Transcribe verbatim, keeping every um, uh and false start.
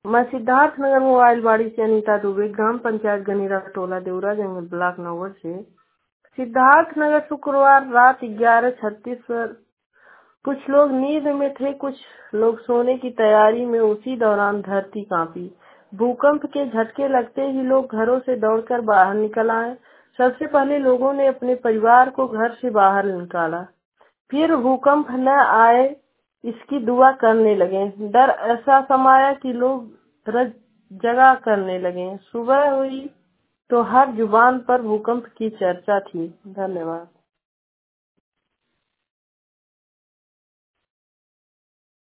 मैं सिद्धार्थ नगर मोबाइल बाड़ी से अनीता दुबे, ग्राम पंचायत गनीरा टोला देवरा जंगल ब्लॉक नौगढ़ से। सिद्धार्थ नगर शुक्रवार रात ग्यारह छत्तीस पर कुछ लोग नींद में थे, कुछ लोग सोने की तैयारी में। उसी दौरान धरती कांपी। भूकंप के झटके लगते ही लोग घरों से दौड़कर बाहर निकल आए। सबसे पहले लोगों ने अपने परिवार को घर से बाहर निकाला, फिर भूकंप न आए इसकी दुआ करने लगे। डर ऐसा समाया कि लोग रज जगा करने लगे। सुबह हुई तो हर जुबान पर भूकंप की चर्चा थी। धन्यवाद।